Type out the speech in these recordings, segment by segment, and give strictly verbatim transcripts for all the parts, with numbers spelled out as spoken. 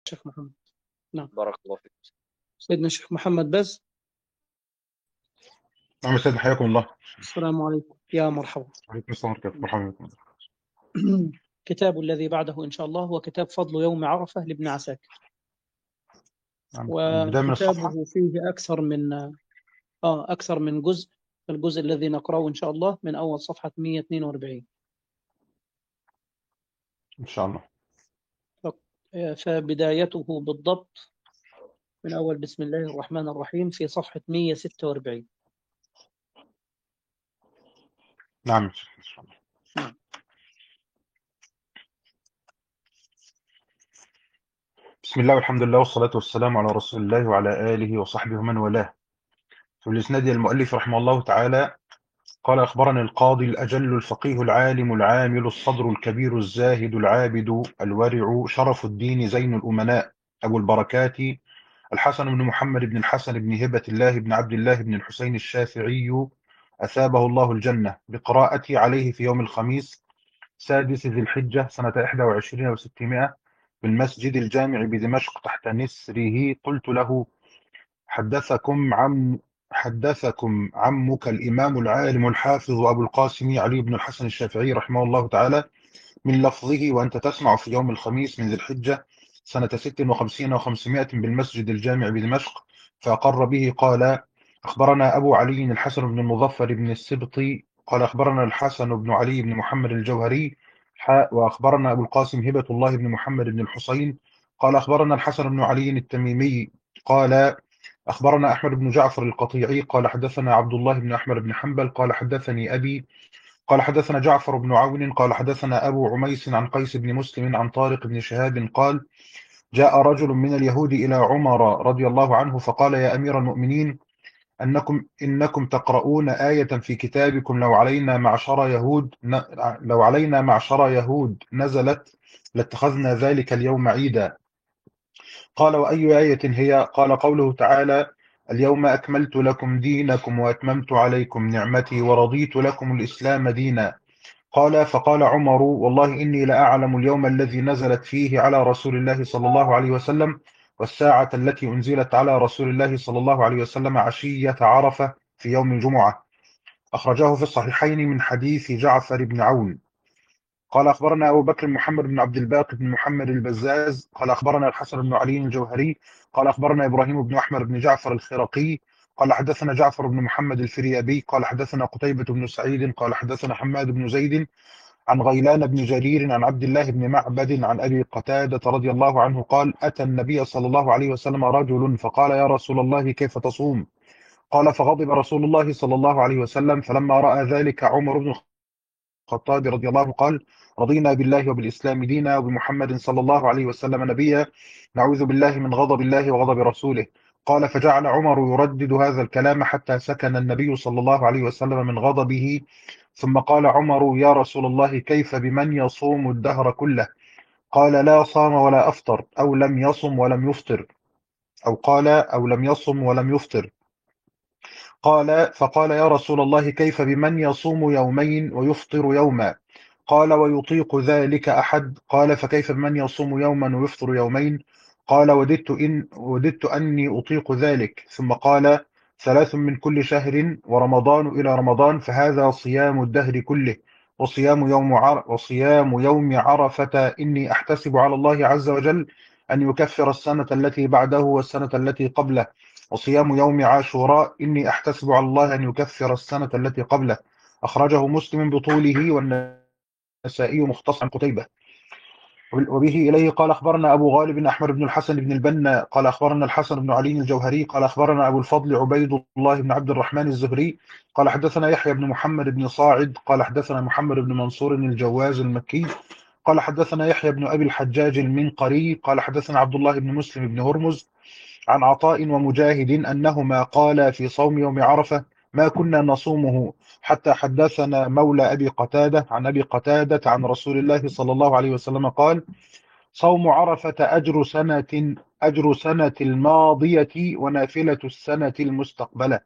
شيخ محمد. نعم. بارك الله فيك. سيدنا الشيخ محمد بس. نعم يا سيدنا، حياكم الله. السلام عليكم، يا مرحبا. عليكم السلام ورحمة الله، مرحبا بكم. كتاب الذي بعده إن شاء الله هو كتاب فضل يوم عرفة لابن عساكر، نعم، البداية من الصفحة. وكتابه فيه أكثر من آه أكثر من جزء. الجزء الذي نقرأه إن شاء الله من أول صفحة مئة واثنين وأربعين. إن شاء الله. فبدايته بالضبط من أول بسم الله الرحمن الرحيم في صفحة مئة وستة وأربعين. نعم إن شاء الله. نعم. بسم الله والحمد لله والصلاة والسلام على رسول الله وعلى آله وصحبه ومن والاه. في الإسناد المؤلف رحمه الله تعالى قال: أخبرني القاضي الأجل الفقيه العالم العامل الصدر الكبير الزاهد العابد الورع شرف الدين زين الأمناء أبو البركات الحسن بن محمد بن الحسن بن هبة الله بن عبد الله بن الحسين الشافعي أثابه الله الجنة بقراءتي عليه في يوم الخميس سادس ذي الحجة سنة إحدى وعشرين وستمائة بالمسجد الجامع بدمشق تحت نسره. قلت له: حدثكم عم حدثكم عمك الإمام العالم الحافظ أبو القاسم علي بن الحسن الشافعي رحمه الله تعالى من لفظه وأنت تسمع في يوم الخميس من ذي الحجة سنة ست وخمسين وخمسمائة بالمسجد الجامع بدمشق، فأقر به. قال: أخبرنا أبو علي الحسن بن المظفر بن السبطي قال: أخبرنا الحسن بن علي بن محمد الجوهري حاء وأخبرنا أبو القاسم هبة الله بن محمد بن الحسين قال: أخبرنا الحسن بن علي التميمي قال: أخبرنا أحمد بن جعفر القطيعي قال: حدثنا عبد الله بن أحمد بن حنبل قال: حدثني أبي قال: حدثنا جعفر بن عون قال: حدثنا أبو عميس عن قيس بن مسلم عن طارق بن شهاب قال: جاء رجل من اليهود إلى عمر رضي الله عنه فقال: يا أمير المؤمنين، أنكم إنكم تقرؤون آية في كتابكم لو علينا معشر يهود لو علينا معشر يهود نزلت لاتخذنا ذلك اليوم عيدا. قال: وأي آية هي؟ قال: قوله تعالى: اليوم أكملت لكم دينكم وأتممت عليكم نعمتي ورضيت لكم الإسلام دينا. قال: فقال عمر: والله إني لأعلم اليوم الذي نزلت فيه على رسول الله صلى الله عليه وسلم والساعة التي أنزلت على رسول الله صلى الله عليه وسلم عشية عرفة في يوم الجمعة. أخرجاه في الصحيحين من حديث جعفر بن عون. قال: أخبرنا أبو بكر محمد بن عبد الباقي بن محمد البزاز قال: أخبرنا الحسن بن علي الجوهري قال: أخبرنا إبراهيم بن أحمد بن جعفر الخرقي قال: حدثنا جعفر بن محمد الفريابي قال: حدثنا قتيبة بن سعيد قال: حدثنا حماد بن زيد عن غيلان بن جرير عن عبد الله بن معبد عن أبي قتادة رضي الله عنه قال: أتى النبي صلى الله عليه وسلم رجل فقال: يا رسول الله، كيف تصوم؟ قال: فغضب رسول الله صلى الله عليه وسلم، فلما رأى ذلك عمر بن الخطاب رضي الله عنه قال: رضينا بالله وبالإسلام دينا وبمحمد صلى الله عليه وسلم نبيا، نعوذ بالله من غضب الله وغضب رسوله. قال: فجعل عمر يردد هذا الكلام حتى سكن النبي صلى الله عليه وسلم من غضبه، ثم قال عمر: يا رسول الله، كيف بمن يصوم الدهر كله؟ قال: لا صام ولا أفطر، أو لم يصم ولم يفطر، أو قال: أو لم يصم ولم يفطر. قال: فقال: يا رسول الله، كيف بمن يصوم يومين ويفطر يوما؟ قال: ويطيق ذلك أحد؟ قال: فكيف بمن يصوم يوما ويفطر يومين؟ قال: وددت إن وددت أني أطيق ذلك. ثم قال: ثلاث من كل شهر ورمضان إلى رمضان، فهذا صيام الدهر كله، وصيام يوم عر وصيام يوم عرفة إني أحتسب على الله عز وجل أن يكفر السنة التي بعده والسنة التي قبله، وصيام يوم عاشوراء إني أحتسب على الله أن يكفر السنة التي قبله. أخرجه مسلم بطوله والنسائي مختصرا عن قتيبة. وبه إليه قال: أخبرنا أبو غالب أحمد بن الحسن بن البنا قال: أخبرنا الحسن بن علي الجوهري قال: أخبرنا أبو الفضل عبيد الله بن عبد الرحمن الزهري قال: حدثنا يحيى بن محمد بن صاعد قال: حدثنا محمد بن منصور الجواز المكي قال: حدثنا يحيى بن أبي الحجاج المنقري قال: حدثنا عبد الله بن مسلم بن هرمز عن عطاء ومجاهد أنهما قالا في صوم يوم عرفة: ما كنا نصومه حتى حدثنا مولى أبي قتادة عن أبي قتادة عن رسول الله صلى الله عليه وسلم قال: صوم عرفة أجر سنة أجر سنة الماضية ونافلة السنة المستقبلة.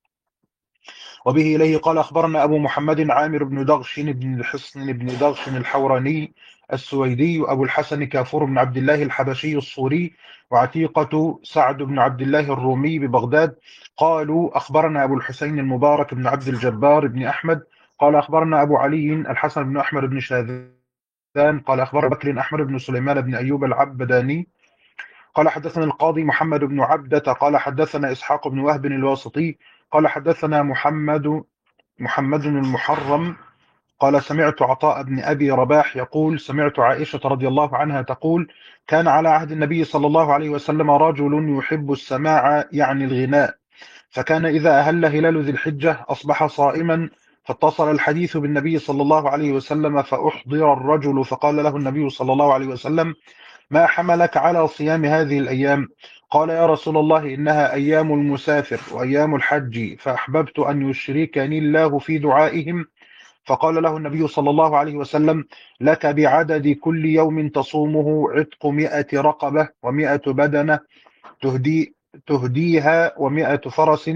وبه إليه قال: أخبرنا أبو محمد عامر بن دغش بن الحصن بن دغش الحوراني السويدي، أبو الحسن كافور بن عبد الله الحبشي الصوري، وعتيقة سعد بن عبد الله الرومي ببغداد. قالوا أخبرنا أبو الحسين المبارك بن عبد الجبار بن أحمد قال أخبرنا أبو علي الحسن بن أحمد بن شاذان قال أخبرنا بكر أحمد بن سليمان بن أيوب العبداني قال حدثنا القاضي محمد بن عبدة قال حدثنا إسحاق بن وهب الواسطي قال حدثنا محمد محمد المحرم قال سمعت عطاء بن أبي رباح يقول سمعت عائشة رضي الله عنها تقول كان على عهد النبي صلى الله عليه وسلم رجل يحب السماع يعني الغناء، فكان إذا أهل هلال ذي الحجة أصبح صائما، فاتصل الحديث بالنبي صلى الله عليه وسلم فأحضر الرجل فقال له النبي صلى الله عليه وسلم ما حملك على صيام هذه الأيام؟ قال يا رسول الله إنها أيام المسافر وأيام الحج، فأحببت أن يشركني الله في دعائهم. فقال له النبي صلى الله عليه وسلم لك بعدد كل يوم تصومه عتق مئة رقبة ومئة بدنة تهدي تهديها ومئة فرس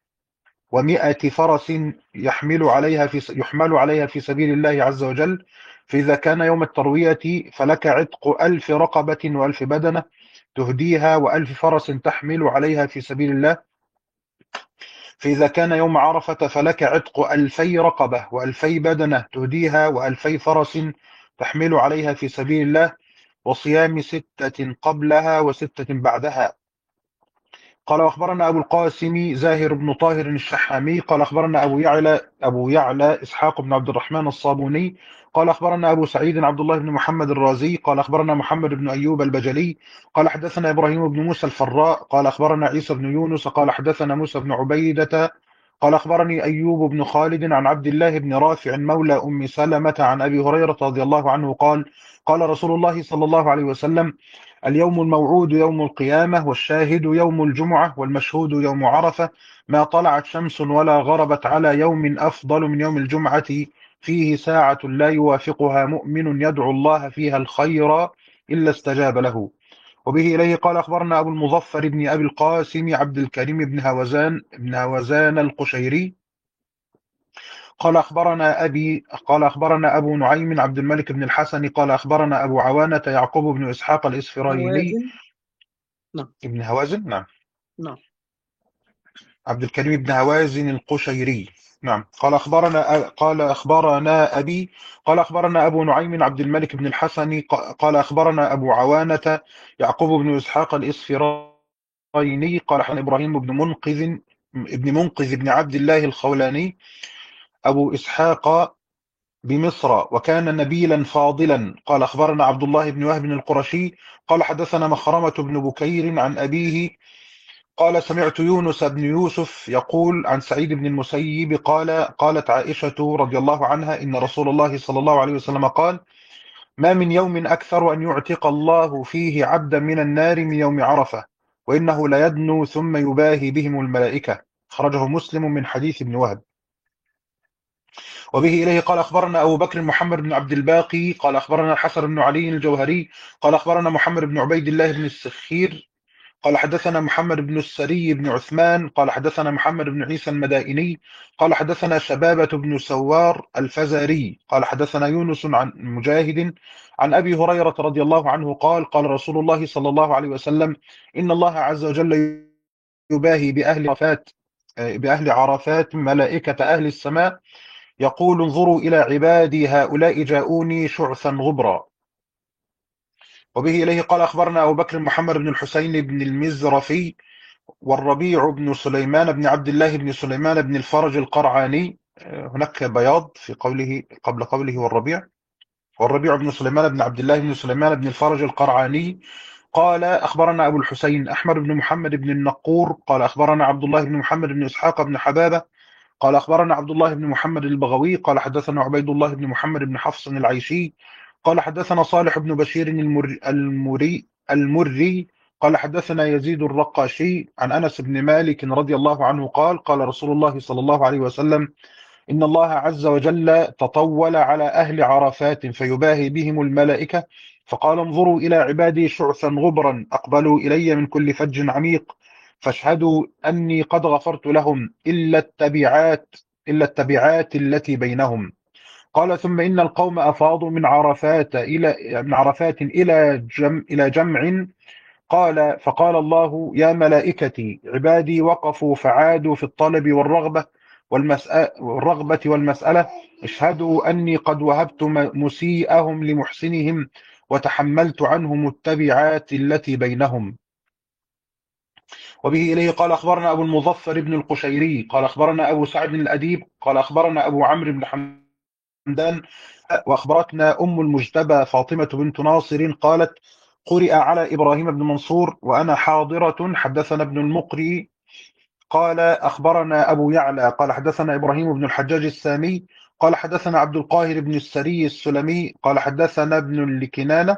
ومئة فرس يحمل عليها في يحمل عليها في سبيل الله عز وجل، فإذا كان يوم التروية فلك عتق ألف رقبة وألف بدنة تهديها وألف فرس تحمل عليها في سبيل الله، فإذا كان يوم عرفة فلك عتق ألفي رقبة وألفي بدنة تهديها وألفي فرس تحمل عليها في سبيل الله، وصيام ستة قبلها وستة بعدها. قال أخبرنا أبو القاسم زاهر بن طاهر الشحامي قال أخبرنا أبو يعلى أبو يعلى إسحاق بن عبد الرحمن الصابوني قال أخبرنا أبو سعيد عبد الله بن محمد الرازي قال أخبرنا محمد بن أيوب البجلي قال حدثنا إبراهيم بن موسى الفراء قال أخبرنا عيسى بن يونس قال حدثنا موسى بن عبيدة قال أخبرني أيوب بن خالد عن عبد الله بن رافع مولى أم سلمة عن أبي هريرة رضي الله عنه قال قال رسول الله صلى الله عليه وسلم اليوم الموعود يوم القيامة، والشاهد يوم الجمعة، والمشهود يوم عرفة، ما طلعت شمس ولا غربت على يوم أفضل من يوم الجمعة، فيه ساعة لا يوافقها مؤمن يدعو الله فيها الخير إلا استجاب له. وبه إليه قال أخبرنا أبو المظفر بن أبي القاسم عبد الكريم بن هوزان بن هوزان القشيري قال أخبرنا أبي قال أخبرنا أبو نعيم عبد الملك بن الحسن قال أخبرنا أبو عوانة يعقوب بن إسحاق الإسفرايني هوازن. نعم ابن هوازن نعم نعم عبد الكريم بن هوازن القشيري نعم قال أخبرنا قال أخبرنا أبي قال أخبرنا أبو نعيم عبد الملك بن الحسن قال أخبرنا أبو عوانة يعقوب بن إسحاق الإسفرايني قال عن إبراهيم بن منقذ ابن منقذ بن عبد الله الخولاني أبو إسحاق بمصر وكان نبيلا فاضلا قال أخبرنا عبد الله بن وهب القرشي قال حدثنا مخرمة بن بكير عن أبيه قال سمعت يونس بن يوسف يقول عن سعيد بن المسيب قال قالت عائشة رضي الله عنها إن رسول الله صلى الله عليه وسلم قال ما من يوم أكثر أن يعتق الله فيه عبدا من النار من يوم عرفة، وإنه ليدنو ثم يباهي بهم الملائكة. خرجه مسلم من حديث ابن وهب. وبه إليه قال أخبرنا أبو بكر محمد بن عبد الباقي قال أخبرنا الحسن بن علي الجوهري قال أخبرنا محمد بن عبيد الله بن السخير قال حدثنا محمد بن السري بن عثمان قال حدثنا محمد بن عيسى المدائني قال حدثنا شبابة بن سوار الفزاري قال حدثنا يونس عن مجاهد عن أبي هريرة رضي الله عنه قال قال رسول الله صلى الله عليه وسلم إن الله عز وجل يباهي بأهل عرفات بأهل عرفات ملائكة أهل السماء يقول انظروا إلى عبادي هؤلاء جاءوني شعثا غبرا. وبه إليه قال أخبرنا أبو بكر محمد بن الحسين بن المزرفي والربيع بن سليمان بن عبد الله بن سليمان بن الفرج القرعاني، هناك بياض في قوله قبل قوله والربيع والربيع بن سليمان بن عبد الله بن سليمان بن الفرج القرعاني قال أخبرنا أبو الحسين أحمد بن محمد بن النقور قال أخبرنا عبد الله بن محمد بن إسحاق بن حبابة قال أخبرنا عبد الله بن محمد البغوي قال حدثنا عبيد الله بن محمد بن حفص العيشي قال حدثنا صالح بن بشير المر... المري المري قال حدثنا يزيد الرقاشي عن أنس بن مالك رضي الله عنه قال قال رسول الله صلى الله عليه وسلم إن الله عز وجل تطول على أهل عرفات فيباهي بهم الملائكة فقال انظروا إلى عبادي شعثا غبرا أقبلوا إلي من كل فج عميق فاشهدوا أني قد غفرت لهم إلا التبعات إلا التبعات التي بينهم. قال ثم إن القوم أفاضوا من عرفات إلى من عرفات إلى جم إلى جمع. قال فقال الله يا ملائكتي عبادي وقفوا فعادوا في الطلب والرغبة والمسألة والرغبة والمسألة اشهدوا أني قد وهبت مسيئهم لمحسنهم وتحملت عنهم التبعات التي بينهم. وبه إليه قال أخبرنا أبو المظفر بن القشيري قال أخبرنا أبو سعد الأديب قال أخبرنا أبو عمرو بن حمدان وأخبرتنا أم المجتبى فاطمة بنت ناصر قالت قرئ على إبراهيم بن منصور وأنا حاضرة حدثنا ابن المقري قال أخبرنا أبو يعلى قال حدثنا إبراهيم بن الحجاج السامي قال حدثنا عبد القاهر بن السري السلمي قال حدثنا ابن لكنانة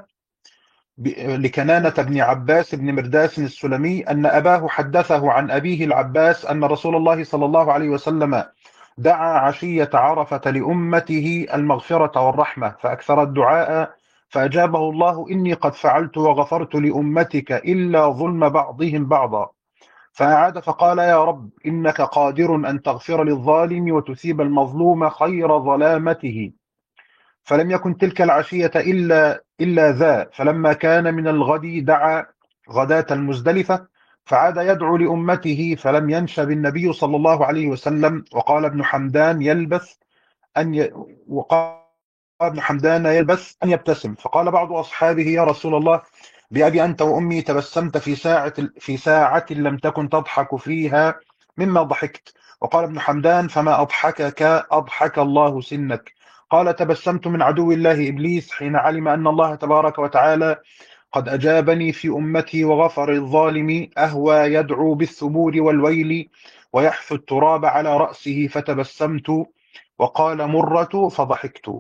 لكنانة بن عباس بن مرداس السلمي أن أباه حدثه عن أبيه العباس أن رسول الله صلى الله عليه وسلم دعا عشية عرفة لأمته المغفرة والرحمة فأكثر الدعاء فأجابه الله إني قد فعلت وغفرت لأمتك إلا ظلم بعضهم بعضا فأعاد فقال يا رب إنك قادر أن تغفر للظالم وتثيب المظلوم خير ظلامته فلم يكن تلك العشية إلا, إلا ذا فلما كان من الغد دعا غداة المزدلفة فعاد يدعو لأمته فلم ينشب النبي صلى الله عليه وسلم وقال ابن حمدان يلبث أن ي... وقال ابن حمدان يلبث أن يبتسم فقال بعض أصحابه يا رسول الله بأبي أنت وأمي تبسمت في ساعة في ساعة لم تكن تضحك فيها مما ضحكت وقال ابن حمدان فما أضحكك أضحك الله سنك قال تبسمت من عدو الله إبليس حين علم أن الله تبارك وتعالى قد أجابني في أمتي وغفر الظالم أهوى يدعو بالثبور والويل ويحث التراب على رأسه فتبسمت وقال مرة فضحكت.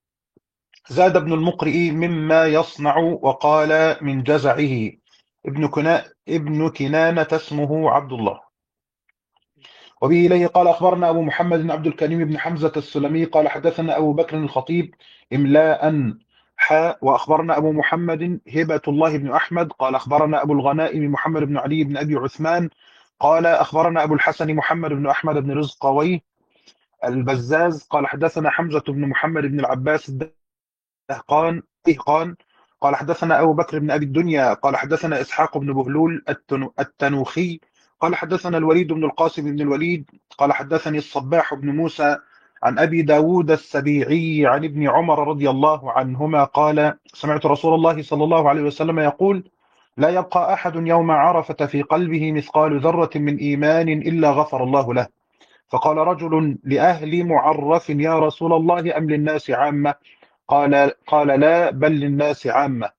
زاد ابن المقرئ مما يصنع وقال من جزعه ابن, كنا ابن كنانة اسمه عبد الله. وبه إليه قال أخبرنا أبو محمد بن عبد الكريم بن حمزة السلمي قال حدثنا أبو بكر الخطيب إملاء حاء وأخبرنا أبو محمد هبة الله بن أحمد قال أخبرنا أبو الغنائم محمد بن علي بن أبي عثمان قال أخبرنا أبو الحسن محمد بن أحمد بن رزقوي البزاز قال حدثنا حمزة بن محمد بن العباس الدهقان دهقان قال حدثنا أبو بكر بن أبي الدنيا قال حدثنا إسحاق بن بهلول التنوخي قال حدثنا الوليد بن القاسم بن الوليد قال حدثني الصباح بن موسى عن أبي داود السبيعي عن ابن عمر رضي الله عنهما قال سمعت رسول الله صلى الله عليه وسلم يقول لا يبقى أحد يوم عرفة في قلبه مثقال ذرة من إيمان إلا غفر الله له فقال رجل لأهل معرف يا رسول الله أم للناس عامة قال, قال لا بل للناس عامة.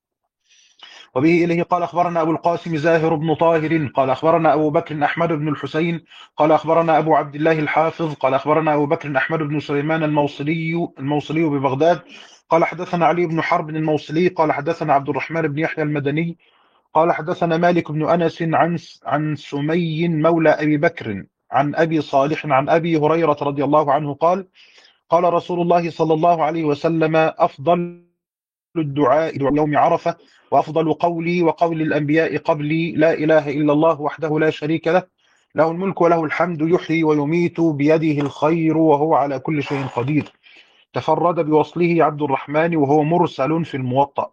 وبه إليه قال أخبرنا أبو القاسم زاهر بن طاهر قال أخبرنا أبو بكر أحمد بن الحسين قال أخبرنا أبو عبد الله الحافظ قال أخبرنا أبو بكر أحمد بن سليمان الموصلي الموصلي ببغداد قال حدثنا علي بن حرب الموصلي قال حدثنا عبد الرحمن بن يحيى المدني قال حدثنا مالك بن أنس عن عن سمي مولى أبي بكر عن أبي صالح عن أبي هريرة رضي الله عنه قال قال رسول الله صلى الله عليه وسلم أفضل الدعاء يوم عرفة وأفضل قولي وقول الأنبياء قبلي لا إله إلا الله وحده لا شريك له له الملك وله الحمد يحيي ويميت بيده الخير وهو على كل شيء قدير تفرد بوصله عبد الرحمن وهو مرسل في الموطأ.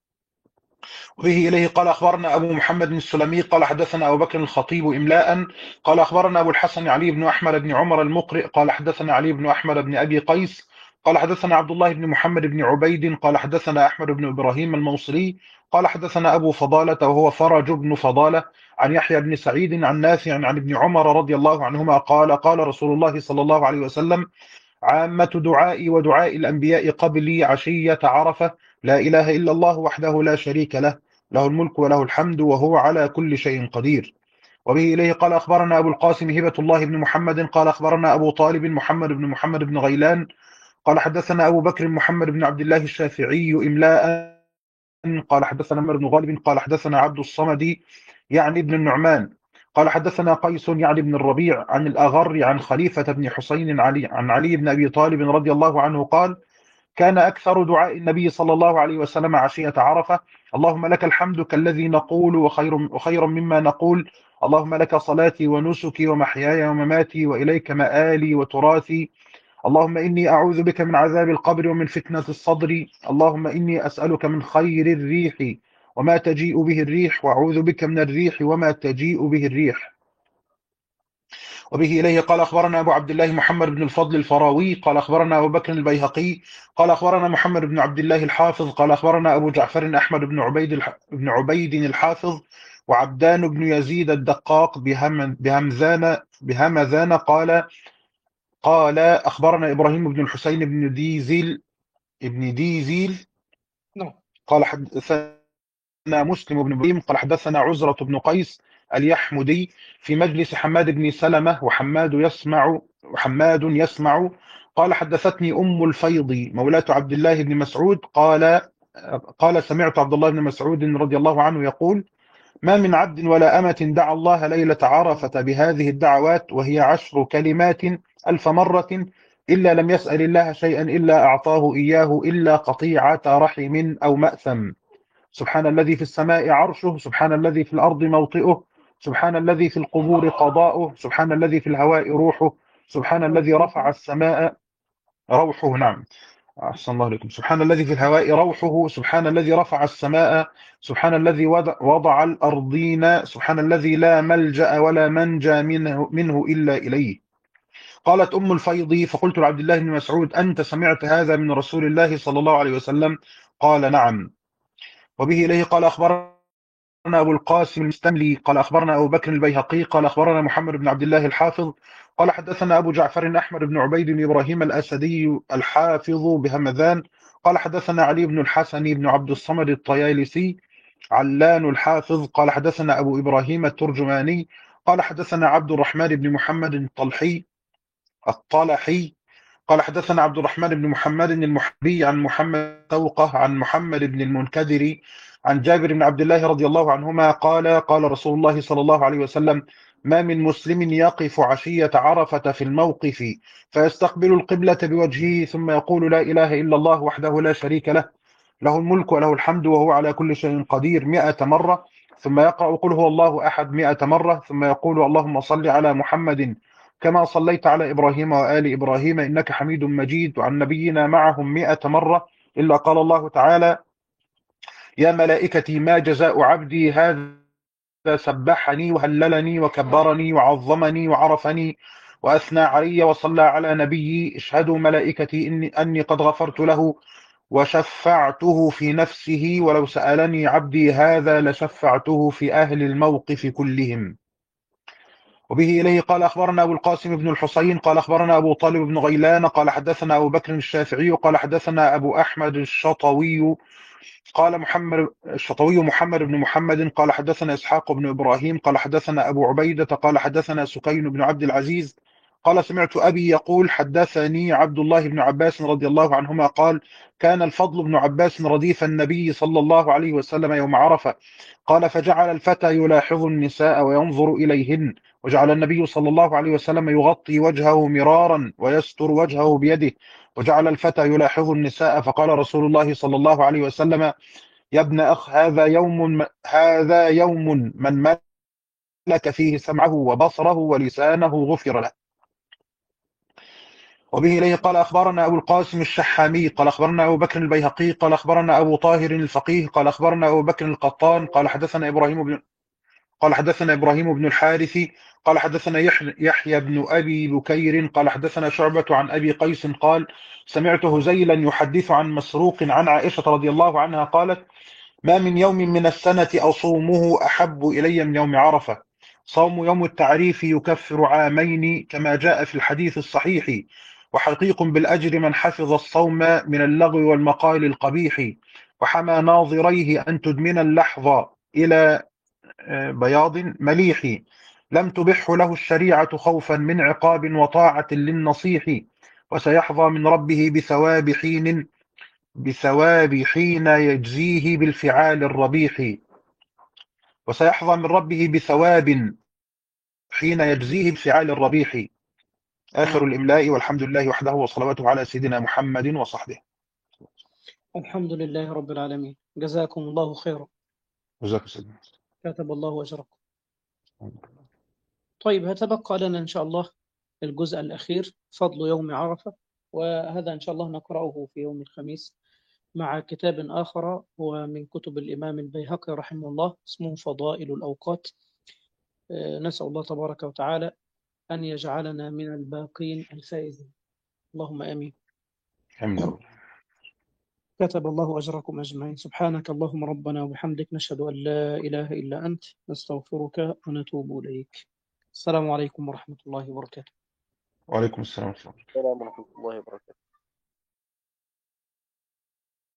وبه إليه قال أخبرنا أبو محمد السلمي قال حدثنا أبو بكر الخطيب إملاء قال أخبرنا أبو الحسن علي بن أحمد بن عمر المقرئ قال حدثنا علي بن أحمد بن أبي قيس قال حدثنا عبد الله بن محمد بن عبيد قال حدثنا أحمد بن إبراهيم الموصلي قال حدثنا أبو فضالة وهو فرج بن فضالة عن يحيى بن سعيد عن نافع عن ابن عمر رضي الله عنهما قال قال رسول الله صلى الله عليه وسلم عامة دعائي ودعاء الأنبياء قبلي عشية عرفة لا إله إلا الله وحده لا شريك له له الملك وله الحمد وهو على كل شيء قدير. وبه إليه قال أخبرنا أبو القاسم هبة الله بن محمد قال أخبرنا أبو طالب محمد بن محمد بن غيلان قال حدثنا أبو بكر محمد بن عبد الله الشافعي إملاء قال حدثنا عمر بن غالب قال حدثنا عبد الصمد يعني ابن النعمان قال حدثنا قيس يعني بن الربيع عن الأغر عن خليفة بن حسين علي عن علي بن أبي طالب رضي الله عنه قال كان أكثر دعاء النبي صلى الله عليه وسلم عشية عرفة اللهم لك الحمد كالذي نقول وخير, وخير مما نقول اللهم لك صلاتي ونسكي ومحياي ومماتي وإليك مآلي وتراثي اللهم إني أعوذ بك من عذاب القبر ومن فتنة الصدر. اللهم إني أسألك من خير الريح وما تجيء به الريح، وأعوذ بك من الريح وما تجيء به الريح. وبه إليه قال أخبرنا أبو عبد الله محمد بن الفضل الفراوي قال أخبرنا أبو بكر البيهقي قال أخبرنا محمد بن عبد الله الحافظ قال أخبرنا أبو جعفر أحمد بن عبيد الح... بن عبيد الحافظ وعبدان بن يزيد الدقاق بهم... بهمزان بهمذان قال قال أخبرنا إبراهيم بن الحسين بن ديزيل ابن ديزيل نعم. قال حدثنا مسلم بن إبراهيم قال حدثنا عزرة بن قيس اليحمدي في مجلس حماد بن سلمة وحماد يسمع وحماد يسمع قال حدثتني أم الفيض مولاة عبد الله بن مسعود قال قال سمعت عبد الله بن مسعود رضي الله عنه يقول: ما من عبد ولا أمة دعا الله ليلة عرفة بهذه الدعوات وهي عشر كلمات ألف مرة إلا لم يسأل الله شيئا إلا أعطاه إياه إلا قطيعة رحم أو مأثم. سبحان الذي في السماء عرشه، سبحان الذي في الأرض موطئه، سبحان الذي في القبور قضاؤه، سبحان الذي في الهواء روحه، سبحان الذي رفع السماء روحه. نعم، أحسن الله عليكم. سبحان الذي في الهواء روحه، سبحان الذي رفع السماء، سبحان الذي وضع, وضع الأرضين، سبحان الذي لا ملجأ ولا منجى منه, منه إلا إليه. قالت أم الفيض: فقلت لعبد الله بن مسعود: أنت سمعت هذا من رسول الله صلى الله عليه وسلم؟ قال: نعم. وبه إليه قال أخبرنا أبو القاسم المستملي قال أخبرنا أبو بكر البيهقي قال أخبرنا محمد بن عبد الله الحافظ قال حدثنا أبو جعفر أحمد بن عبيد بن إبراهيم الأسدي الحافظ بهمذان قال حدثنا علي بن الحسن بن عبد الصمد الطيالسي علان الحافظ قال حدثنا أبو إبراهيم الترجماني قال حدثنا عبد الرحمن بن محمد الطلحي الطلحي قال حدثنا عبد الرحمن بن محمد المحبي عن محمد توقة عن محمد بن المنكدر عن جابر بن عبد الله رضي الله عنهما قال: قال رسول الله صلى الله عليه وسلم: ما من مسلم يقف عشية عرفة في الموقف فيستقبل القبلة بوجهه ثم يقول: لا إله إلا الله وحده لا شريك له، له الملك وله الحمد وهو على كل شيء قدير مئة مرة، ثم يقرأ قل هو الله أحد مئة مرة، ثم يقول: اللهم صل على محمد كما صليت على إبراهيم وآل إبراهيم إنك حميد مجيد، وعن نبينا معهم مئة مرة، إلا قال الله تعالى: يا ملائكتي ما جزاء عبدي هذا سبحني وهللني وكبرني وعظمني وعرفني وأثنى علي وصلى على نبيي، اشهدوا ملائكتي إني أني قد غفرت له وشفعته في نفسه، ولو سألني عبدي هذا لشفعته في أهل الموقف كلهم. وبه إليه قال أخبرنا أبو القاسم بن الحسين قال أخبرنا أبو طالب بن غيلان قال حدثنا أبو بكر الشافعي قال حدثنا أبو أحمد الشطوي قال محمد الشطوي محمد بن محمد قال حدثنا إسحاق بن إبراهيم قال حدثنا أبو عبيدة قال حدثنا سكين بن عبد العزيز قال سمعت أبي يقول: حدثني عبد الله بن عباس رضي الله عنهما قال: كان الفضل بن عباس رديف النبي صلى الله عليه وسلم يوم عرفة، قال: فجعل الفتى يلاحظ النساء وينظر إليهن، وجعل النبي صلى الله عليه وسلم يغطي وجهه مرارا ويستر وجهه بيده، وجعل الفتى يلاحظ النساء، فقال رسول الله صلى الله عليه وسلم: يا ابن أخ، هذا يوم هذا يوم من ملك فيه سمعه وبصره ولسانه غفر له. وبه إليه قال أخبرنا أبو القاسم الشحامي قال أخبرنا أبو بكر البيهقي قال أخبرنا أبو طاهر الفقيه قال أخبرنا أبو بكر القطان قال حدثنا إبراهيم بن قال حدثنا إبراهيم بن الحارث قال حدثنا يحيى بن أبي بكير قال حدثنا شعبة عن أبي قيس قال: سمعت هزيلا يحدث عن مسروق عن عائشة رضي الله عنها قالت: ما من يوم من السنة أصومه أحب إلي من يوم عرفة، صوم يوم التعريف يكفر عامين كما جاء في الحديث الصحيح، وحقيق بالأجر من حفظ الصوم من اللغو والمقال القبيح، وحمى ناظريه أن تدمن اللحظة إلى بياض مليح، لم تبح له الشريعة خوفا من عقاب وطاعة للنصيح، وسيحظى من ربه بثواب حين بثواب حين يجزيه بالفعال الربيح وسيحظى من ربه بثواب حين يجزيه بالفعال الربيح. آخر الإملاء، والحمد لله وحده وصلواته على سيدنا محمد وصحبه. الحمد لله رب العالمين، جزاكم الله خيرا، جزاك سيدنا. كتب الله أجركم. طيب، هتبقى لنا إن شاء الله الجزء الأخير، فضل يوم عرفة. وهذا إن شاء الله نقرأه في يوم الخميس مع كتاب آخر هو من كتب الإمام البيهقي رحمه الله، اسمه فضائل الأوقات. نسأل الله تبارك وتعالى أن يجعلنا من الباقين الفائزين، اللهم آمين. آمين. كتب الله أجركم أجمعين. سبحانك اللهم ربنا وبحمدك، نشهد أن لا إله إلا أنت، نستغفرك ونتوب إليك. السلام عليكم ورحمة الله وبركاته. وعليكم السلام ورحمة الله. السلام ورحمة الله وبركاته.